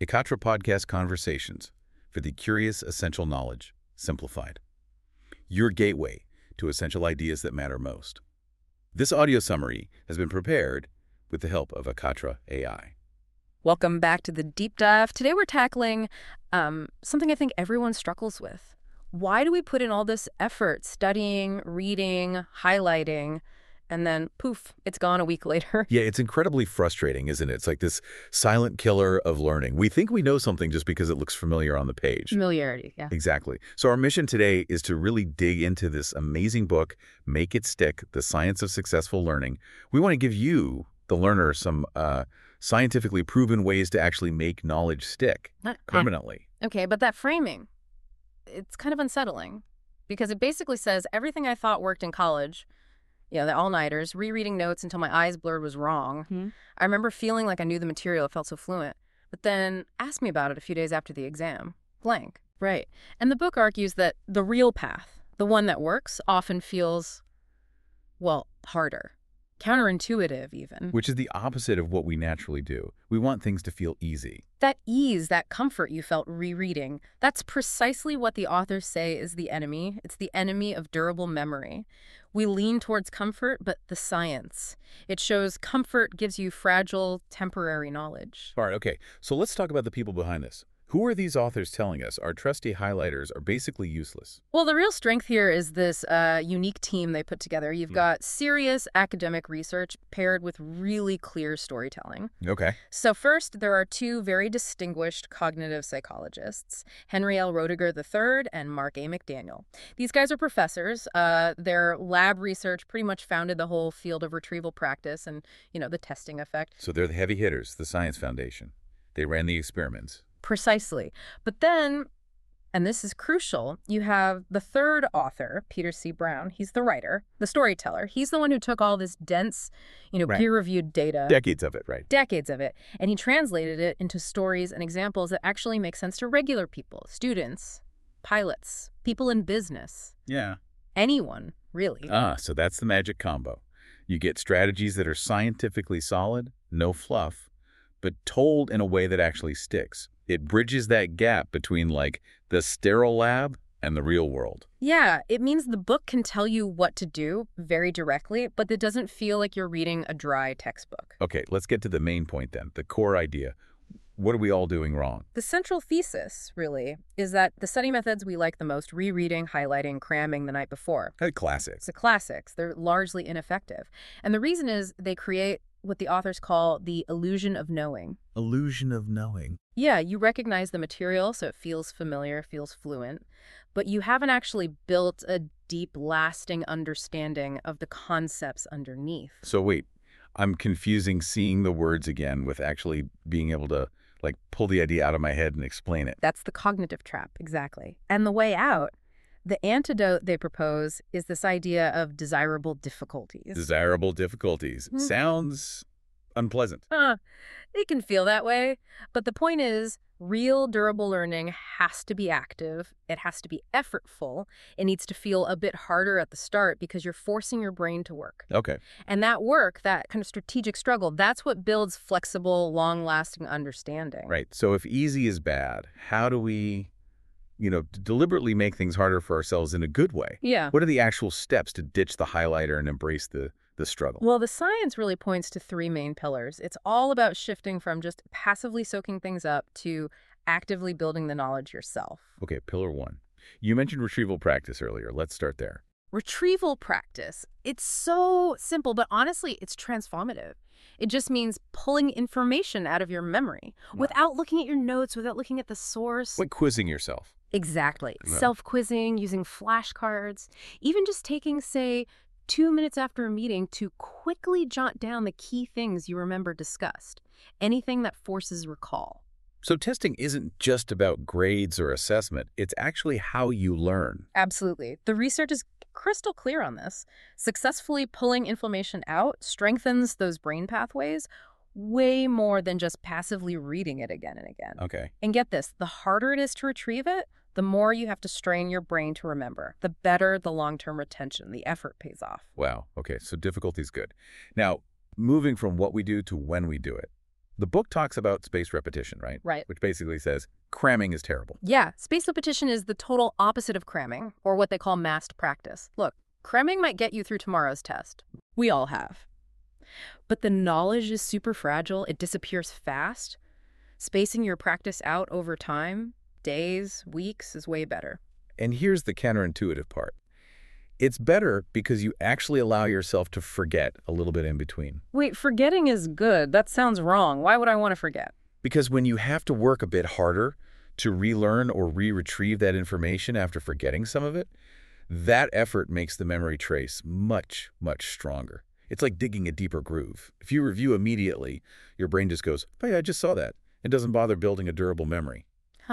Ekatra Podcast Conversations for the Curious Essential Knowledge, Simplified. Your gateway to essential ideas that matter most. This audio summary has been prepared with the help of Ekatra AI. Welcome back to the deep dive. Today we're tackling something I think everyone struggles with. Why do we put in all this effort studying, reading, highlighting, and then poof, it's gone a week later? Yeah, it's incredibly frustrating, isn't it? It's like this silent killer of learning. We think we know something just because it looks familiar on the page. Familiarity, yeah. Exactly. So our mission today is to really dig into this amazing book, Make It Stick, The Science of Successful Learning. We want to give you, the learner, some scientifically proven ways to actually make knowledge stick permanently. Okay, but that framing, it's kind of unsettling because it basically says everything I thought worked in college, the all-nighters, rereading notes until my eyes blurred was wrong. Mm-hmm. I remember feeling like I knew the material, it felt so fluent. But then ask me about it a few days after the exam. Blank. Right. And the book argues that the real path, the one that works, often feels, harder. Counterintuitive, even. Which is the opposite of what we naturally do. We want things to feel easy. That ease, that comfort you felt rereading, that's precisely what the authors say is the enemy. It's the enemy of durable memory. We lean towards comfort, but the science. It shows comfort gives you fragile, temporary knowledge. All right, okay. So let's talk about the people behind this. Who are these authors telling us our trusty highlighters are basically useless? Well, the real strength here is this unique team they put together. You've got serious academic research paired with really clear storytelling. Okay. So first, there are two very distinguished cognitive psychologists, Henry L. Roediger III and Mark A. McDaniel. These guys are professors. Their lab research pretty much founded the whole field of retrieval practice and, the testing effect. So they're the heavy hitters, the Science Foundation. They ran the experiments. Precisely. But then, and this is crucial, you have the third author, Peter C. Brown. He's the writer, the storyteller. He's the one who took all this dense, Right. peer-reviewed data. Decades of it, right? Decades of it. And he translated it into stories and examples that actually make sense to regular people, students, pilots, people in business. Yeah. Anyone, really. So that's the magic combo. You get strategies that are scientifically solid, no fluff, but told in a way that actually sticks. It bridges that gap between, the sterile lab and the real world. Yeah, it means the book can tell you what to do very directly, but it doesn't feel like you're reading a dry textbook. Okay, let's get to the main point then, the core idea. What are we all doing wrong? The central thesis, really, is that the study methods we like the most, rereading, highlighting, cramming the night before. Classics. The classics. They're largely ineffective. And the reason is they create what the authors call the illusion of knowing. Illusion of knowing. Yeah, you recognize the material, so it feels familiar, feels fluent, but you haven't actually built a deep, lasting understanding of the concepts underneath. So wait, I'm confusing seeing the words again with actually being able to, pull the idea out of my head and explain it. That's the cognitive trap, exactly. And the way out, the antidote they propose is this idea of desirable difficulties. Desirable difficulties. Sounds unpleasant. It can feel that way. But the point is, real durable learning has to be active. It has to be effortful. It needs to feel a bit harder at the start because you're forcing your brain to work. Okay. And that work, that kind of strategic struggle, that's what builds flexible, long-lasting understanding. Right. So if easy is bad, how do we deliberately make things harder for ourselves in a good way? Yeah. What are the actual steps to ditch the highlighter and embrace the struggle? Well, the science really points to three main pillars. It's all about shifting from just passively soaking things up to actively building the knowledge yourself. Okay, pillar one. You mentioned retrieval practice earlier. Let's start there. Retrieval practice. It's so simple, but honestly, it's transformative. It just means pulling information out of your memory without looking at your notes, without looking at the source. Like quizzing yourself. Exactly. Yeah. Self-quizzing, using flashcards, even just taking, say, 2 minutes after a meeting to quickly jot down the key things you remember discussed. Anything that forces recall. So testing isn't just about grades or assessment. It's actually how you learn. Absolutely. The research is crystal clear on this. Successfully pulling information out strengthens those brain pathways way more than just passively reading it again and again. Okay. And get this, the harder it is to retrieve it, the more you have to strain your brain to remember, the better the long-term retention. The effort pays off. Wow. Okay. So difficulty is good. Now, moving from what we do to when we do it. The book talks about spaced repetition, right? Right. Which basically says cramming is terrible. Yeah, spaced repetition is the total opposite of cramming, or what they call massed practice. Look, cramming might get you through tomorrow's test. We all have. But the knowledge is super fragile. It disappears fast. Spacing your practice out over time, days, weeks, is way better. And here's the counterintuitive part. It's better because you actually allow yourself to forget a little bit in between. Wait, forgetting is good. That sounds wrong. Why would I want to forget? Because when you have to work a bit harder to relearn or re-retrieve that information after forgetting some of it, that effort makes the memory trace much, much stronger. It's like digging a deeper groove. If you review immediately, your brain just goes, oh yeah, I just saw that. It doesn't bother building a durable memory.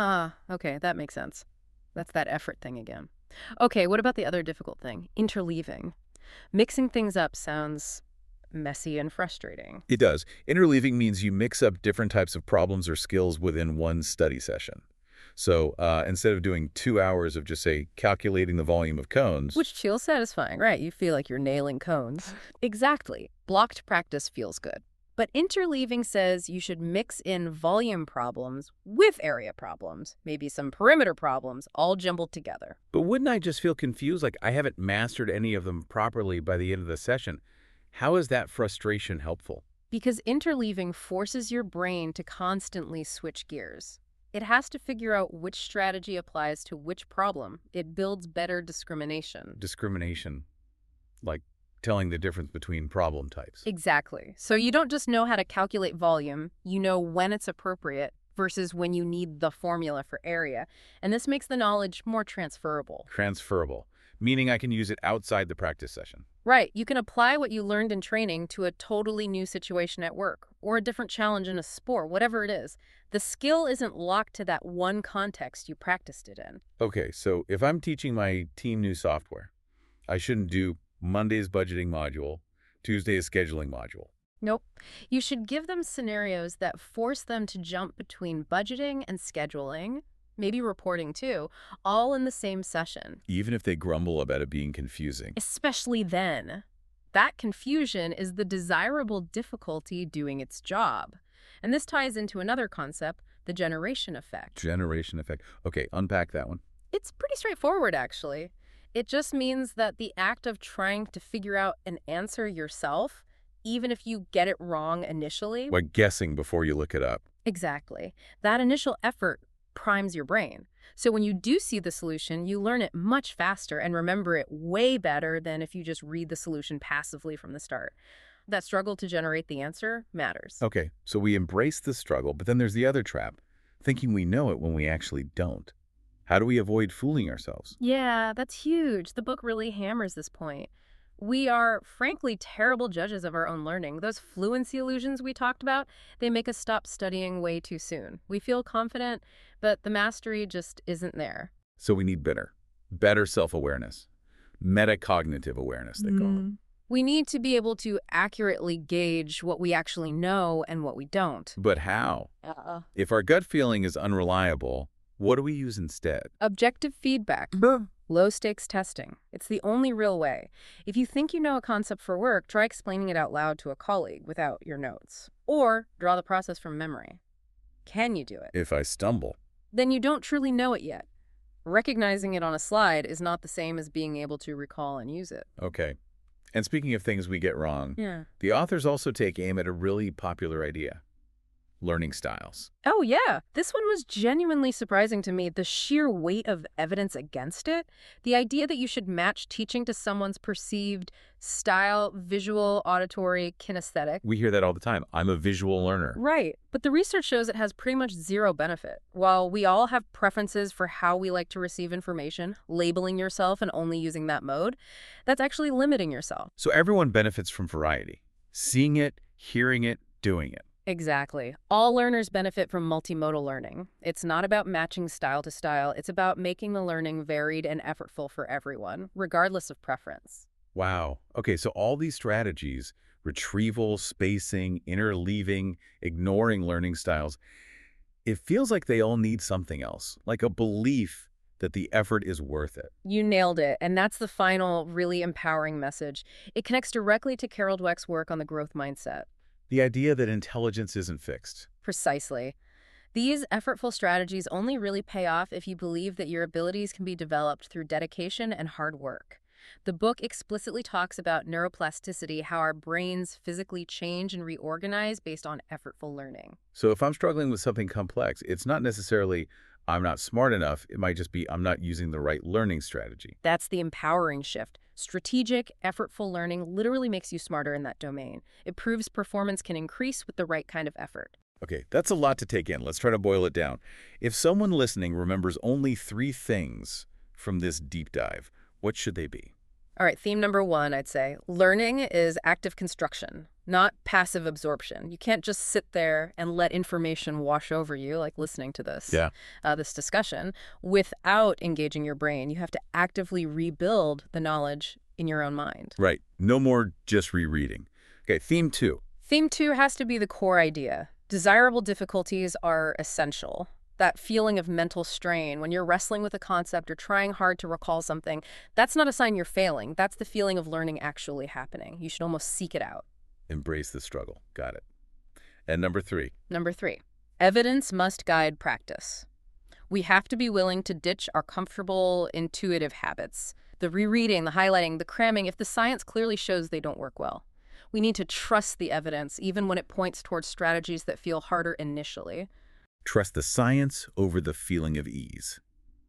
Okay, that makes sense. That's that effort thing again. Okay, what about the other difficult thing? Interleaving. Mixing things up sounds messy and frustrating. It does. Interleaving means you mix up different types of problems or skills within one study session. So instead of doing 2 hours of just, say, calculating the volume of cones... Which feels satisfying, right? You feel like you're nailing cones. Exactly. Blocked practice feels good. But interleaving says you should mix in volume problems with area problems, maybe some perimeter problems, all jumbled together. But wouldn't I just feel confused, like I haven't mastered any of them properly by the end of the session? How is that frustration helpful? Because interleaving forces your brain to constantly switch gears. It has to figure out which strategy applies to which problem. It builds better discrimination. Discrimination, like telling the difference between problem types. Exactly. So you don't just know how to calculate volume, you know when it's appropriate versus when you need the formula for area. And this makes the knowledge more transferable. Transferable, meaning I can use it outside the practice session. Right. You can apply what you learned in training to a totally new situation at work or a different challenge in a sport, whatever it is. The skill isn't locked to that one context you practiced it in. Okay, so if I'm teaching my team new software, I shouldn't do Monday's budgeting module, Tuesday's scheduling module. Nope. You should give them scenarios that force them to jump between budgeting and scheduling, maybe reporting too, all in the same session. Even if they grumble about it being confusing. Especially then. That confusion is the desirable difficulty doing its job. And this ties into another concept, the generation effect. Generation effect. Okay, unpack that one. It's pretty straightforward, actually. It just means that the act of trying to figure out an answer yourself, even if you get it wrong initially. Like guessing before you look it up. Exactly. That initial effort primes your brain. So when you do see the solution, you learn it much faster and remember it way better than if you just read the solution passively from the start. That struggle to generate the answer matters. Okay, so we embrace the struggle, but then there's the other trap, thinking we know it when we actually don't. How do we avoid fooling ourselves? Yeah, that's huge. The book really hammers this point. We are, frankly, terrible judges of our own learning. Those fluency illusions we talked about, they make us stop studying way too soon. We feel confident, but the mastery just isn't there. So we need better self-awareness, metacognitive awareness, they call it. We need to be able to accurately gauge what we actually know and what we don't. But how? If our gut feeling is unreliable, what do we use instead? Objective feedback. Low-stakes testing. It's the only real way. If you think you know a concept for work, try explaining it out loud to a colleague without your notes. Or draw the process from memory. Can you do it? If I stumble? Then you don't truly know it yet. Recognizing it on a slide is not the same as being able to recall and use it. Okay. And speaking of things we get wrong, the authors also take aim at a really popular idea. Learning styles. Oh, yeah. This one was genuinely surprising to me, the sheer weight of evidence against it. The idea that you should match teaching to someone's perceived style, visual, auditory, kinesthetic. We hear that all the time. I'm a visual learner. Right. But the research shows it has pretty much zero benefit. While we all have preferences for how we like to receive information, labeling yourself and only using that mode, that's actually limiting yourself. So everyone benefits from variety. Seeing it, hearing it, doing it. Exactly. All learners benefit from multimodal learning. It's not about matching style to style. It's about making the learning varied and effortful for everyone, regardless of preference. Wow. Okay, so all these strategies, retrieval, spacing, interleaving, ignoring learning styles, it feels like they all need something else, like a belief that the effort is worth it. You nailed it. And that's the final, really empowering message. It connects directly to Carol Dweck's work on the growth mindset. The idea that intelligence isn't fixed. Precisely. These effortful strategies only really pay off if you believe that your abilities can be developed through dedication and hard work. The book explicitly talks about neuroplasticity, how our brains physically change and reorganize based on effortful learning. So if I'm struggling with something complex, it's not necessarily I'm not smart enough. It might just be I'm not using the right learning strategy. That's the empowering shift. Strategic, effortful learning literally makes you smarter in that domain. It proves performance can increase with the right kind of effort. Okay, that's a lot to take in. Let's try to boil it down. If someone listening remembers only 3 things from this deep dive, what should they be? All right, theme number 1, I'd say. Learning is active construction, not passive absorption. You can't just sit there and let information wash over you, like listening to this discussion, without engaging your brain. You have to actively rebuild the knowledge in your own mind. Right. No more just rereading. Okay, theme 2. Theme 2 has to be the core idea. Desirable difficulties are essential. That feeling of mental strain when you're wrestling with a concept or trying hard to recall something, that's not a sign you're failing. That's the feeling of learning actually happening. You should almost seek it out. Embrace the struggle. Got it. And number 3. Number 3, evidence must guide practice. We have to be willing to ditch our comfortable, intuitive habits. The rereading, the highlighting, the cramming, if the science clearly shows they don't work well. We need to trust the evidence, even when it points towards strategies that feel harder initially. Trust the science over the feeling of ease.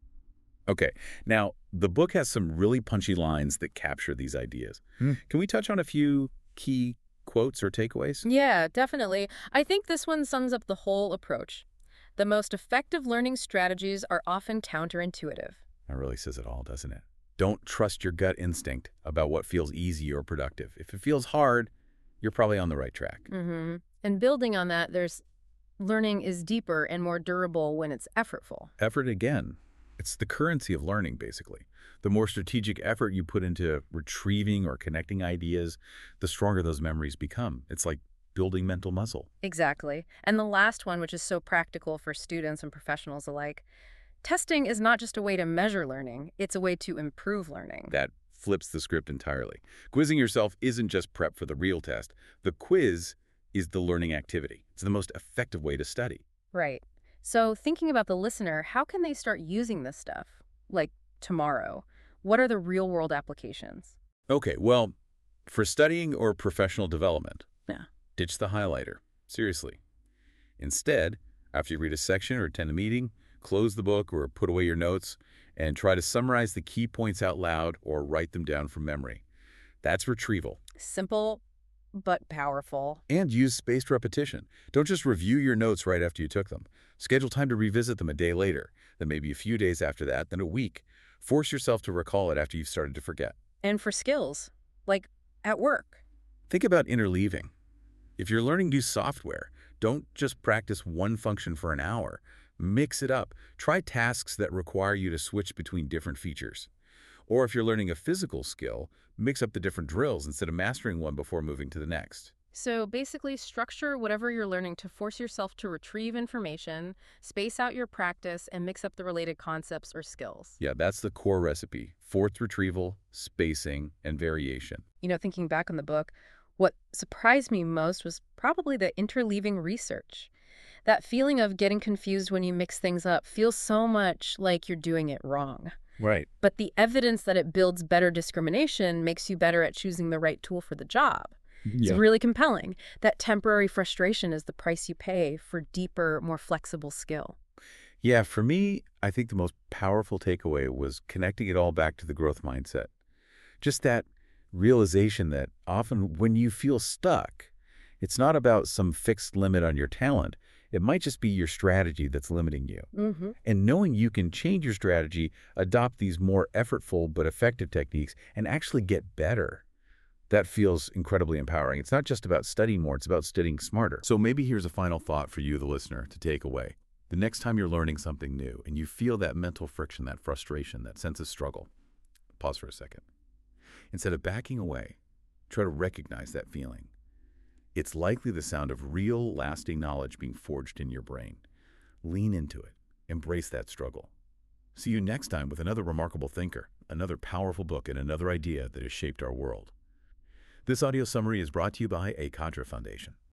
Okay, now, the book has some really punchy lines that capture these ideas. Can we touch on a few key quotes or takeaways? Yeah, definitely. I think this one sums up the whole approach. The most effective learning strategies are often counterintuitive. That really says it all, doesn't it? Don't trust your gut instinct about what feels easy or productive. If it feels hard, you're probably on the right track. And building on that, learning is deeper and more durable when it's effortful. Effort again. It's the currency of learning, basically. The more strategic effort you put into retrieving or connecting ideas, the stronger those memories become. It's like building mental muscle. Exactly. And the last one, which is so practical for students and professionals alike, testing is not just a way to measure learning, it's a way to improve learning. That flips the script entirely. Quizzing yourself isn't just prep for the real test. The quiz is the learning activity. It's the most effective way to study. Right. So thinking about the listener, how can they start using this stuff? Like tomorrow. What are the real-world applications? Okay, well, for studying or professional development, Yeah. ditch the highlighter. Seriously. Instead, after you read a section or attend a meeting, close the book or put away your notes and try to summarize the key points out loud or write them down from memory. That's retrieval. Simple but powerful. And use spaced repetition. Don't just review your notes right after you took them. Schedule time to revisit them a day later, then maybe a few days after that, then a week. Force yourself to recall it after you've started to forget. And for skills, like at work. Think about interleaving. If you're learning new software, don't just practice one function for an hour. Mix it up. Try tasks that require you to switch between different features. Or if you're learning a physical skill, mix up the different drills instead of mastering one before moving to the next. So basically structure whatever you're learning to force yourself to retrieve information, space out your practice, and mix up the related concepts or skills. Yeah, that's the core recipe. Forced retrieval, spacing, and variation. Thinking back on the book, what surprised me most was probably the interleaving research. That feeling of getting confused when you mix things up feels so much like you're doing it wrong. Right. But the evidence that it builds better discrimination makes you better at choosing the right tool for the job. It's really compelling. That temporary frustration is the price you pay for deeper, more flexible skill. Yeah, for me, I think the most powerful takeaway was connecting it all back to the growth mindset. Just that realization that often when you feel stuck, it's not about some fixed limit on your talent. It might just be your strategy that's limiting you. And knowing you can change your strategy, adopt these more effortful but effective techniques, and actually get better, that feels incredibly empowering. It's not just about studying more, it's about studying smarter. So maybe here's a final thought for you, the listener, to take away. The next time you're learning something new and you feel that mental friction, that frustration, that sense of struggle, pause for a second. Instead of backing away, try to recognize that feeling. It's likely the sound of real, lasting knowledge being forged in your brain. Lean into it. Embrace that struggle. See you next time with another remarkable thinker, another powerful book, and another idea that has shaped our world. This audio summary is brought to you by A Contra Foundation.